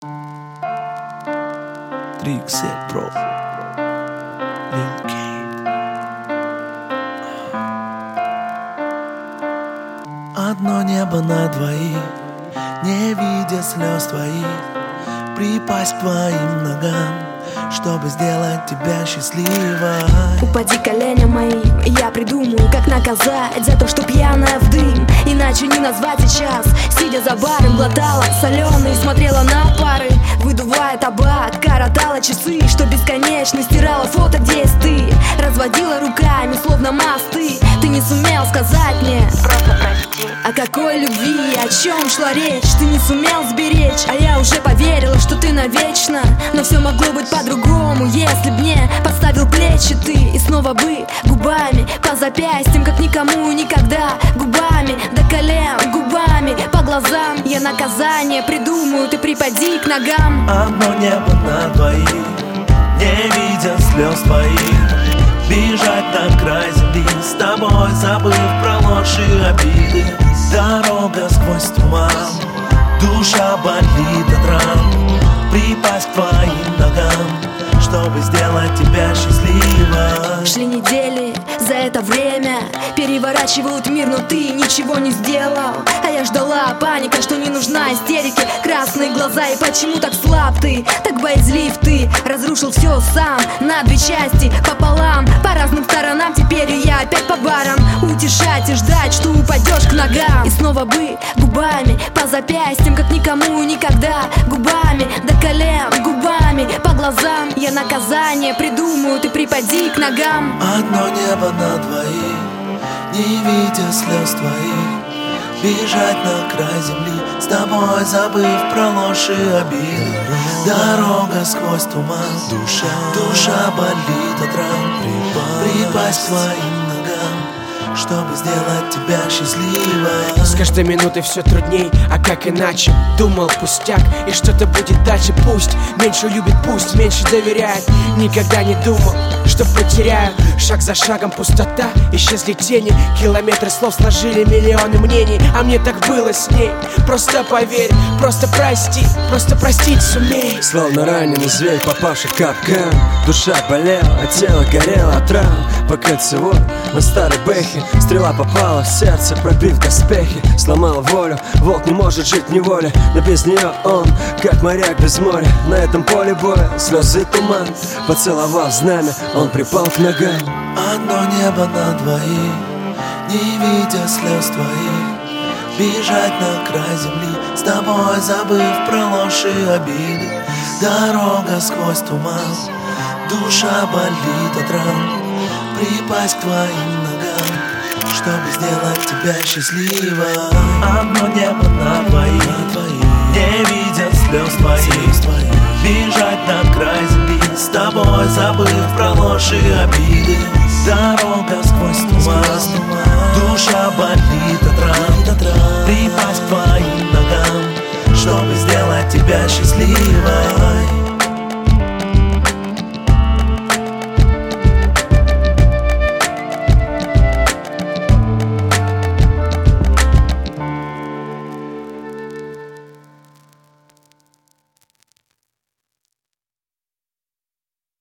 Триксет, бро. Линки. Одно небо на двоих, не видя слез твоих, припасть к твоим ногам, чтобы сделать тебя счастливой. Упади коленям моим, и я придумаю, как наказать за то, что пьяная в дым. Иначе не назвать сейчас. Сидя за баром, глотала соленый, смотрела на пары, выдувая табак, коротала часы, что бесконечно стирала фото, где есть ты. Разводила руками, словно мосты. Ты не сумел сказать мне просто прости. О какой любви, о чем шла речь? Ты не сумел сберечь, а я уже поверила, что ты навечно. Но все могло быть по-другому, если б мне подставил плечи ты. И снова бы губами по запястьям, как никому никогда. Губами до колен, губами по глазам. Я наказание придумаю, ты припади к ногам. Одно небо на двоих, не видя слез твоих, бежать на край земли с тобой, забыв про ложь и обиды. Дорога сквозь туман, душа болит от ран, припасть к твоим ногам, чтобы сделать тебя счастливой. Шли недели, за это время переворачивают мир, но ты ничего не сделал. А я ждала, паника, что не нужна истерики. Красные глаза, и почему так слаб ты, так боязлив ты. Разрушил все сам, на две части, пополам, по разным сторонам. Теперь я опять по барам, утешать и ждать, что упадешь к ногам. И снова бы губами по запястьям, как никому никогда. Губами до колен, губами по глазам. Я наказание придумаю, ты припади к ногам. Одно небо на двоих, не видя слез твоих, бежать на край земли с тобой, забыв про ложь и обиды. Дорога сквозь туман, душа болит от ран, припасть к твоим ногам, чтобы сделать тебя счастливой. С каждой минутой все трудней, а как иначе? Думал пустяк, и что-то будет дальше. Пусть меньше любит, пусть меньше доверяет. Никогда не думал, что потеряю. Шаг за шагом пустота, исчезли тени. Километры слов сложили миллионы мнений. А мне так было с ней. Просто поверь, просто прости, просто простить сумей. Словно раненый зверь, попавший в капкан. Душа болела, а тело горело от ран. По кольцевой на старой бэхе стрела попала в сердце, пробив доспехи. Сломала волю, волк не может жить в неволе. Но без нее он, как моряк без моря. На этом поле боя слезы и туман. Поцеловав знамя, он припал к ногам. Одно небо на двоих, не видя слез твоих, бежать на край земли с тобой, забыв про ложь и обиды. Дорога сквозь туман, душа болит от ран, припасть к твоим ногам, чтобы сделать тебя счастливой. Одно небо на двоих, не видя слез твоих, бежать на край земли с тобой, забыв про ложь и обиды. Дорога сквозь туман, душа болит от ран, припасть к твоим ногам, чтобы сделать тебя счастливой.